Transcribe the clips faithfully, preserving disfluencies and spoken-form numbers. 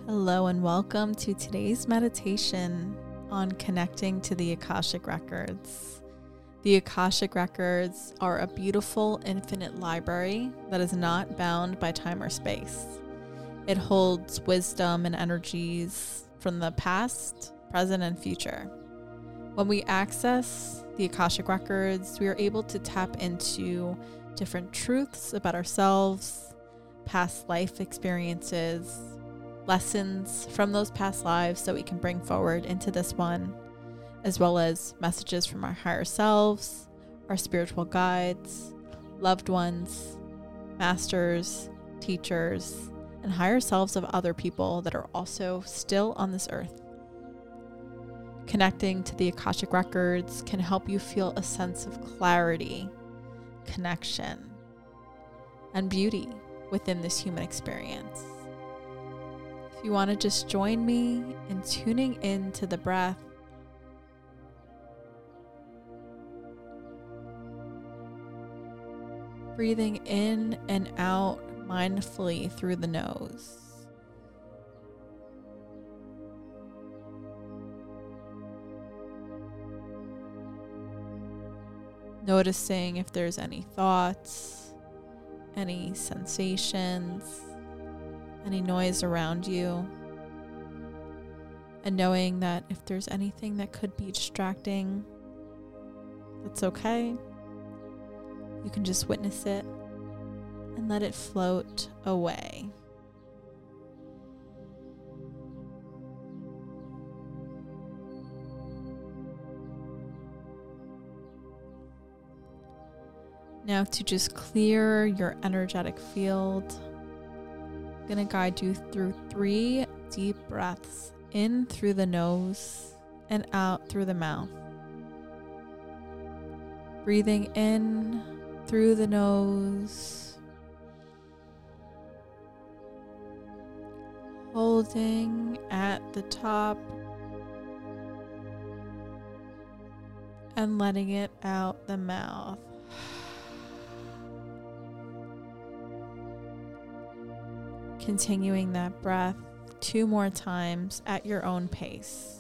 Hello and welcome to today's meditation on connecting to the Akashic Records. The Akashic Records are a beautiful infinite library that is not bound by time or space. It holds wisdom and energies from the past, present, and future. When we access the Akashic Records, we are able to tap into different truths about ourselves, past life experiences, lessons from those past lives that we can bring forward into this one, as well as messages from our higher selves, our spiritual guides, loved ones, masters, teachers, and higher selves of other people that are also still on this earth. Connecting to the Akashic Records can help you feel a sense of clarity, connection, and beauty within this human experience. If you want to just join me in tuning into the breath, breathing in and out mindfully through the nose. Noticing if there's any thoughts, any sensations, any noise around you, and knowing that if there's anything that could be distracting, that's okay. You can just witness it and let it float away. Now to just clear your energetic field, I'm going to guide you through three deep breaths in through the nose and out through the mouth. Breathing in through the nose, holding at the top, and letting it out the mouth. Continuing that breath two more times at your own pace.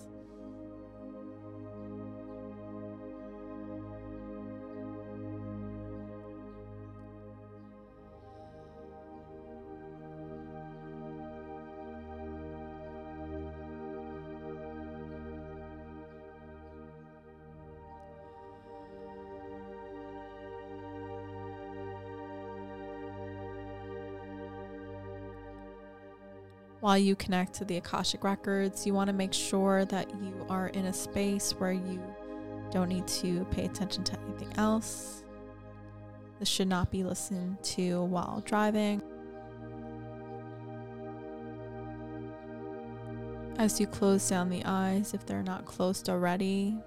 While you connect to the Akashic Records, you want to make sure that you are in a space where you don't need to pay attention to anything else. This should not be listened to while driving. As you close down the eyes, if they're not closed already,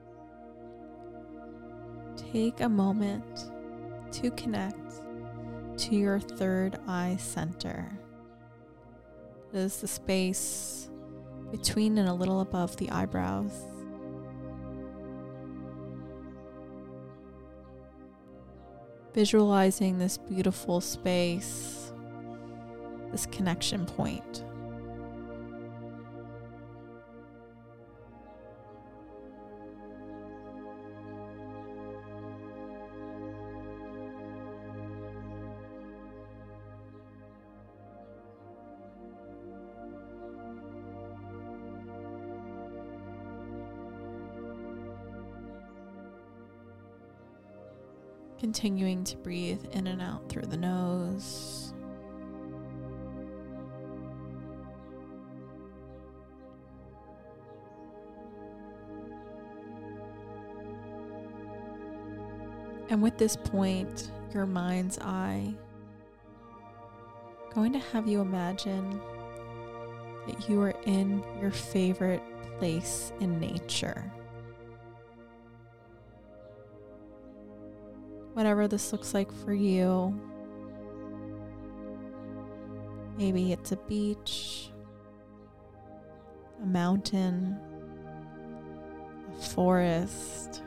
take a moment to connect to your third eye center. It is the space between and a little above the eyebrows. Visualizing this beautiful space, this connection point. Continuing to breathe in and out through the nose. And with this point, your mind's eye, going to have you imagine that you are in your favorite place in nature. Whatever this looks like for you. Maybe it's a beach, a mountain, a forest,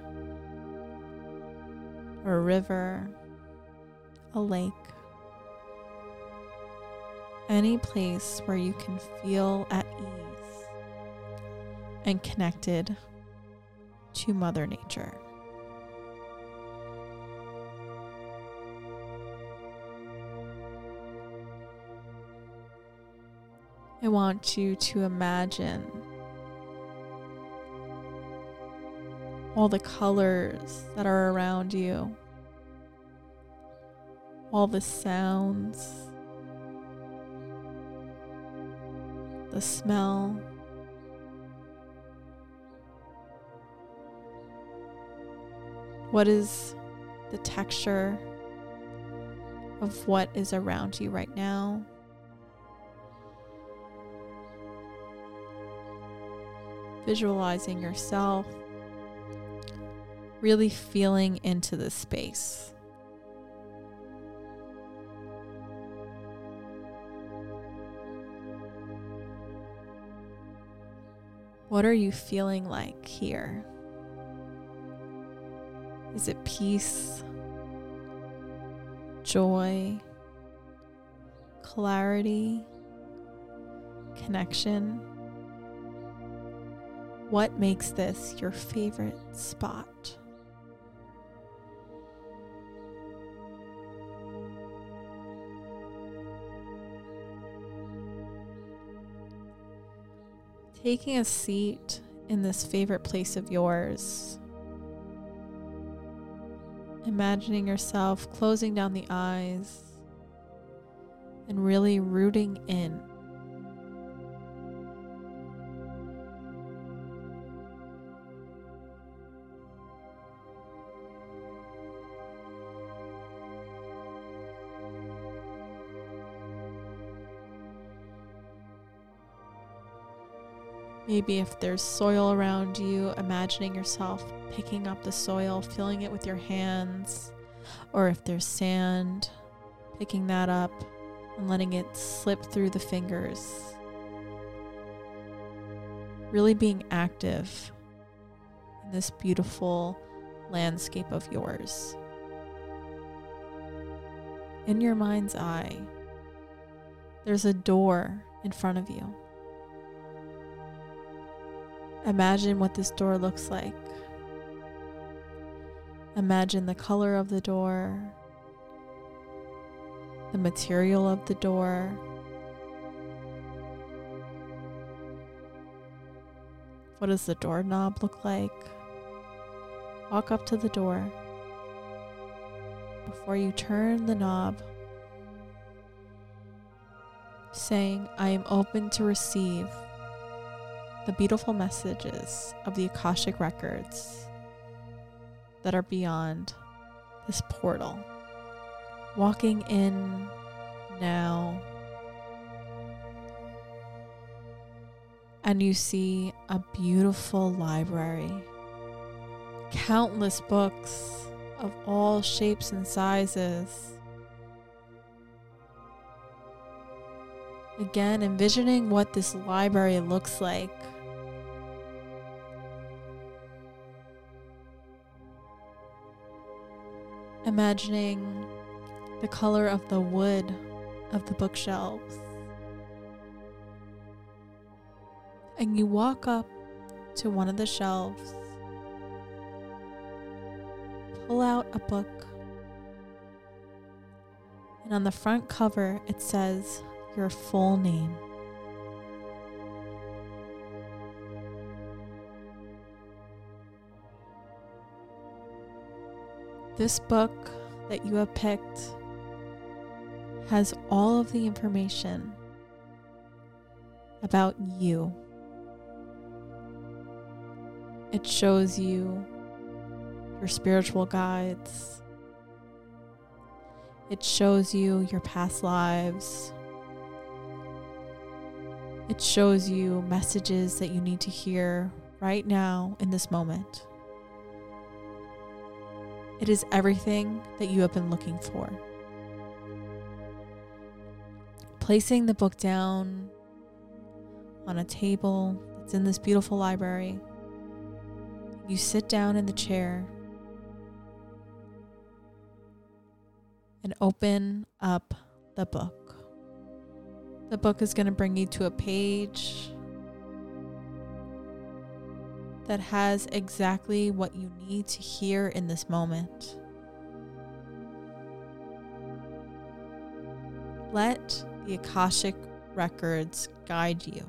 or a river, a lake. any place where you can feel at ease and connected to Mother Nature. I want you to imagine all the colors that are around you, all the sounds, the smell, what is the texture of what is around you right now. Visualizing yourself really feeling into the space. What are you feeling like here? Is it peace, joy, clarity, connection? What makes this your favorite spot? Taking a seat in this favorite place of yours, imagining yourself closing down the eyes and really rooting in. Maybe if there's soil around you, imagining yourself picking up the soil, feeling it with your hands, or if there's sand, picking that up and letting it slip through the fingers. Really being active in this beautiful landscape of yours. In your mind's eye, there's a door in front of you. Imagine what this door looks like. Imagine the color of the door, the material of the door, what does the doorknob look like? Walk up to the door. Before you turn the knob, saying, I am open to receive the beautiful messages of the Akashic Records that are beyond this portal. Walking in now, and you see a beautiful library, countless books of all shapes and sizes. Again, envisioning what this library looks like. Imagining the color of the wood of the bookshelves. And you walk up to one of the shelves, pull out a book, and on the front cover it says your full name. This book that you have picked has all of the information about you. It shows you your spiritual guides. It shows you your past lives. It shows you messages that you need to hear right now in this moment. It is everything that you have been looking for. Placing the book down on a table that's in this beautiful library, you sit down in the chair and open up the book. The book is going to bring you to a page that has exactly what you need to hear in this moment. Let the Akashic Records guide you.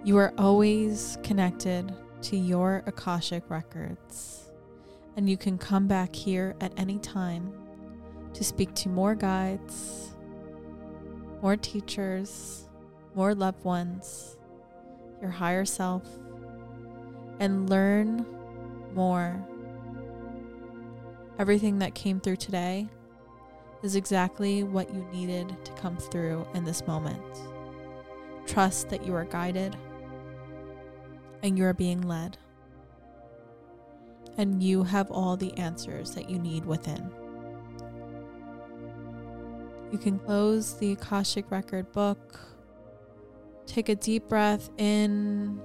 You are always connected to your Akashic records, and you can come back here at any time to speak to more guides, more teachers, more loved ones, your higher self, and learn more. Everything that came through today is exactly what you needed to come through in this moment. Trust that you are guided and you are being led, and you have all the answers that you need within. You can close the Akashic Record book, take a deep breath in,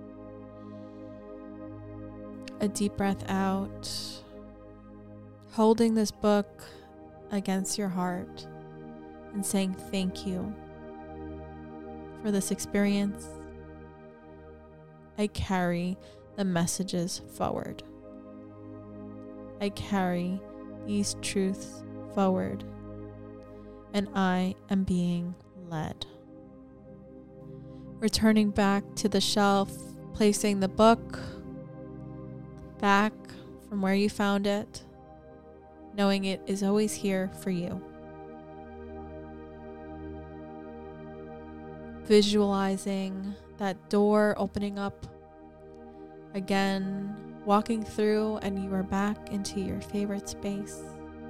a deep breath out, holding this book against your heart and saying thank you for this experience. I carry the messages forward. I carry these truths forward, and I am being led. Returning back to the shelf, placing the book back from where you found it, knowing it is always here for you. Visualizing that door opening up again, walking through, and you are back into your favorite space.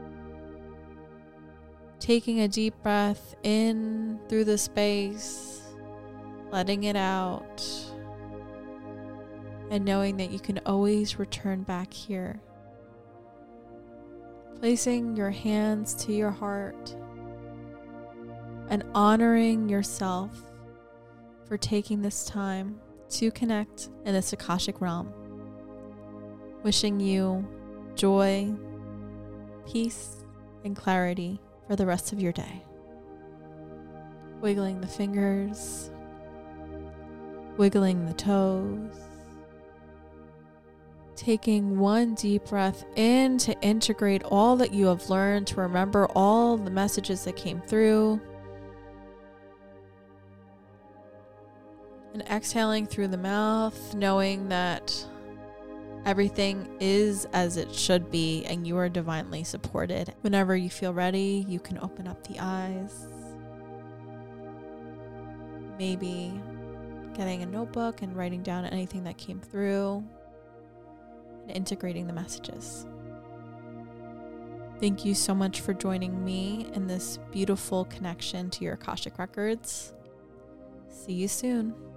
Taking a deep breath in through the space, letting it out, and knowing that you can always return back here. Placing your hands to your heart and honoring yourself for taking this time to connect in this Akashic realm. Wishing you joy, peace, and clarity for the rest of your day. Wiggling the fingers, wiggling the toes, taking one deep breath in to integrate all that you have learned, to remember all the messages that came through. And exhaling through the mouth, knowing that everything is as it should be and you are divinely supported. Whenever you feel ready, you can open up the eyes. Maybe getting a notebook and writing down anything that came through and integrating the messages. Thank you so much for joining me in this beautiful connection to your Akashic Records. See you soon.